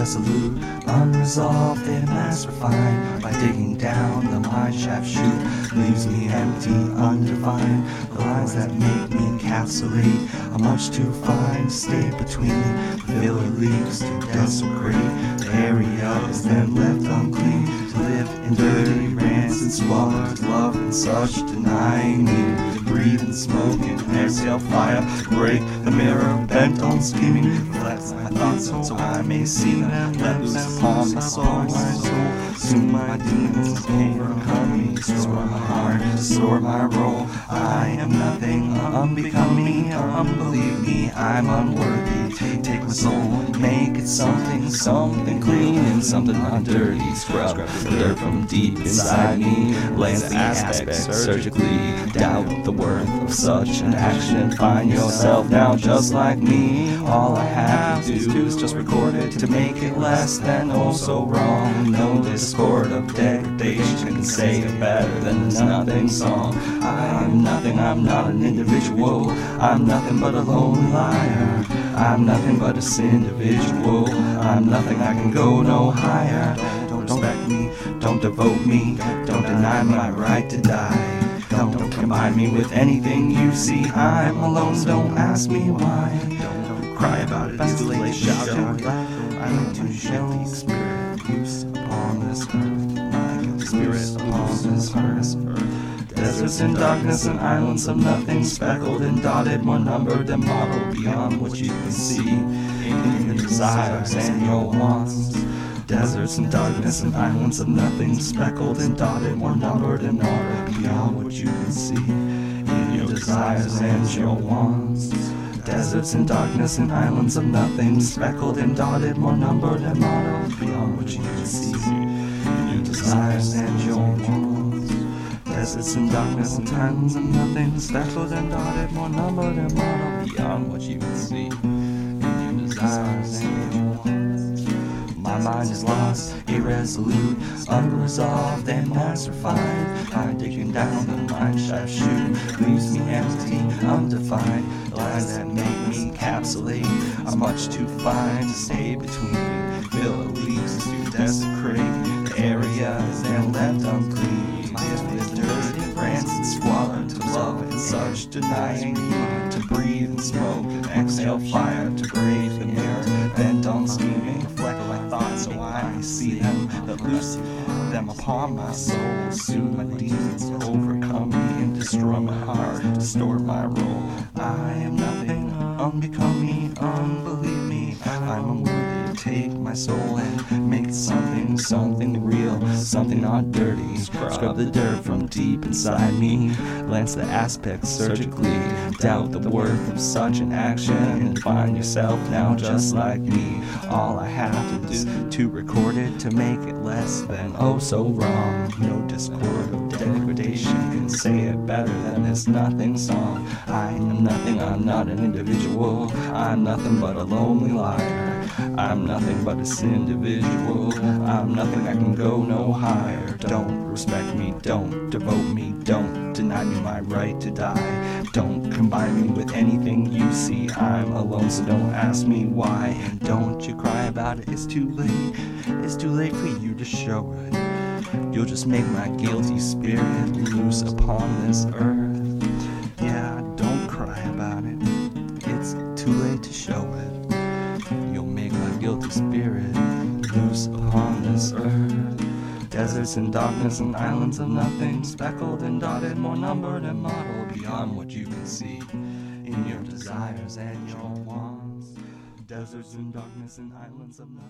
irresolute, unresolved, and mass refined. By digging down, the mine shaft chute leaves me empty, undefined. The lines that make me encapsulate are much too fine to stay between. The filler leaves to desecrate. The area is then left unclean. To live in dirty rants and swallow to love and such, denying me to breathe and smoke and exhale fire. Break the mirror, bent on scheming, reflects my thoughts so I may see them. Let loose upon my soul, soon my demons overcome me. Destroy my heart, distort my role. I am nothing unbecoming, unbelieve me, I'm unworthy. Take my soul, make it something, something clean and something not dirty. Scrub the dirt from deep inside me, lance the aspects surgically. Doubt the worth of such an action. Find yourself now just like me. All I have to do is just record it to make it less than oh so wrong. No discord of degradation can say it better than this nothing song. I am nothing, I'm not an individual. I'm nothing but a lonely liar. I'm nothing but a individual. I'm nothing, I can go no higher. Don't respect me, don't devote me, don't deny my right to die. Don't combine me with anything you see. I'm alone, don't ask me why. Don't cry about it, it's late, shout out. I need to shed the spirit loose upon this earth. My guilty spirit upon this earth. Deserts and darkness and islands of nothing, speckled and dotted, more numbered and modeled beyond what you can see in your desires and your wants. Deserts and darkness and islands of nothing, speckled and dotted, more numbered and modeled beyond what you can see in your desires and your wants. Deserts and darkness and islands of nothing, speckled and dotted, more numbered and modeled beyond what you can see in your desires and your wants. Deserts and darkness and islands of nothing, speckled and dotted, more numbered and modeled beyond what you can see in your desires and your wants. My mind is lost, irresolute, unresolved, and mass refined. By digging down the mine shaft chute leaves me empty, undefined. The lines that make me encapsulate are much too fine to stay between. Filler leaves to desecrate. The area is then left unclean. Dirty rants and squalor to love and such, denying me to breathe and smoke and exhale fire to brave the mirror, bent on scheming, reflect my thoughts so I may see them, that loose them upon my soul. Soon my demons overcome me and destroy my heart, distort my role. I am nothing unbecoming, unbelieve me, I'm unworthy. Take my soul and make it something, something real, something not dirty. Scrub the dirt from deep inside me, lance the aspects surgically. Doubt the worth of such an action and find yourself now just like me. All I have to do is to record it to make it less than oh so wrong. No discord of degradation can say it better than this nothing song. I am nothing, I'm not an individual. I'm nothing but a lonely liar. I'm nothing but a individual. I'm nothing, I can go no higher. Don't respect me, don't devote me, don't deny me my right to die. Don't combine me with anything you see. I'm alone, so don't ask me why. And don't you cry about it, it's too late. It's too late for you to show it. You'll just make my guilty spirit loose upon this earth. Yeah, don't cry about it, it's too late to show it. You'll make my guilty spirit loose upon this earth. Deserts and darkness and islands of nothing, speckled and dotted, more numbered and modeled beyond what you can see in your desires and your wants. Deserts and darkness and islands of nothing.